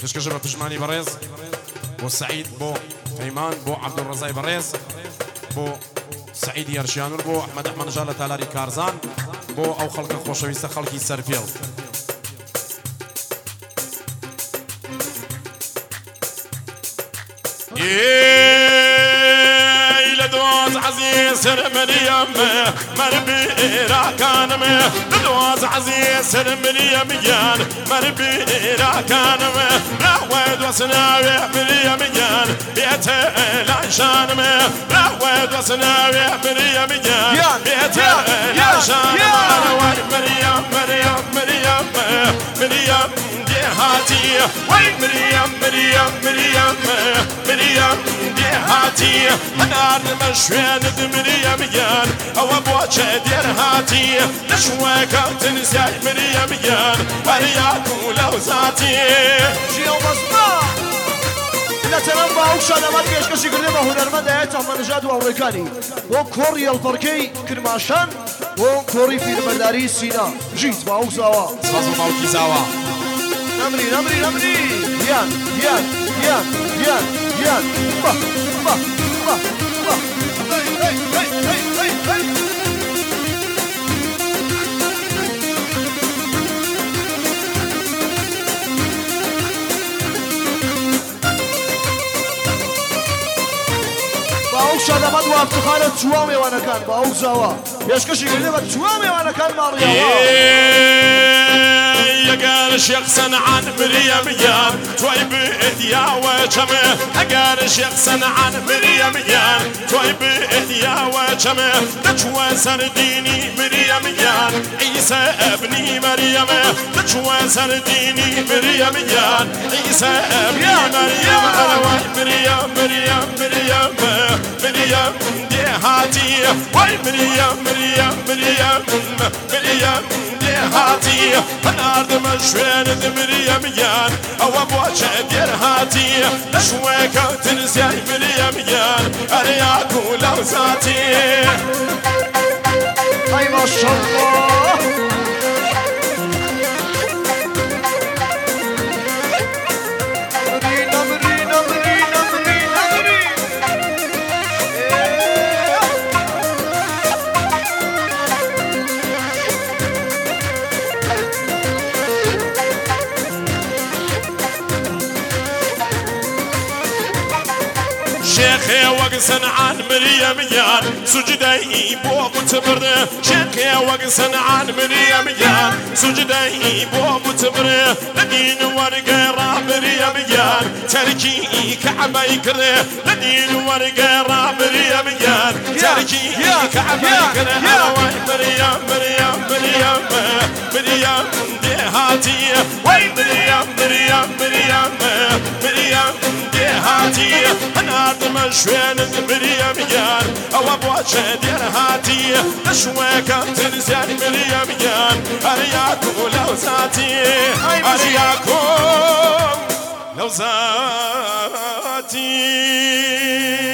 پشکەشە بە پژمانی بەڕێز بۆ سعید بۆ فەیمان بۆ عەبدوڵڕەزای بەڕێز بۆ سعیدی ئەرشیانور بۆ ئەحمەد ئەحمەدنژاد لە تالاری کارزان بۆ ئەو خەڵکە خۆشەویستە خەڵکی سەرفێڵ لدواز عزيز سر مريم مربي راكانم لدواز عزيز سر مريم يان مربي راكانم راود وسناوي مريم يان بيت العشانم راود وسناوي مريم يان بيت العشانم مريم مريم مريم مريم هاتي وي مريم مريم مريم مريم هاتي انا مشوين مريم يان او بوجه دير هاتي نشوك تنسى مريم يان ورياك ولو ذاتي جيو مصباح لا تنبع وشانا ما تبيش كشي قريبا هنرمند ايت أحمدنژاد وامريكاني وكوري الفركي كرماشان وكوري في المداري سينا جيت باوك زاوا سبازو باوكي زاوا نمري نمري نمري يان يان يان يان يان با با با با هي هي هي هي هي باوك شادمات وافتخار توامي وانا كان باوك زاوا يشكشي قلبا توامي وانا كان ماريا قال شخصا عن مريم يان توي بإثيا وجمه قال شخصا عن مريم يان توي بإثيا وجمه نجوى سرديني مريم يان عيسى ابني مريم نجوى سرديني مريم يان عيسى ابني مريم مريم مريم مريم مريم دي هاتي وي مريم مريم مريم مريم هاتي انا ارض مشوين مريم يان او بوجه دير هاتي نشويك تنسى مريم يان ارياك ولو ذاتي اي ما شاء الله شيخي وقسن عن مريم يان سجدي بو متبر شيخي وقسن عن مريم يان سجدي بو متبر لدين ورقيرا مريم يان تركي كعبة يكره لدين ورقيرا مريم يان تركي كعبة يكره مريم مريم مريم مريم دي هاتي وي مريم مريم مريم مريم دي هاتي انا مشوين مريم يان او بوجه دير هاتي نشويك تنسى مريم يان ارياكم لو ذاتي ارياكم لو ذاتي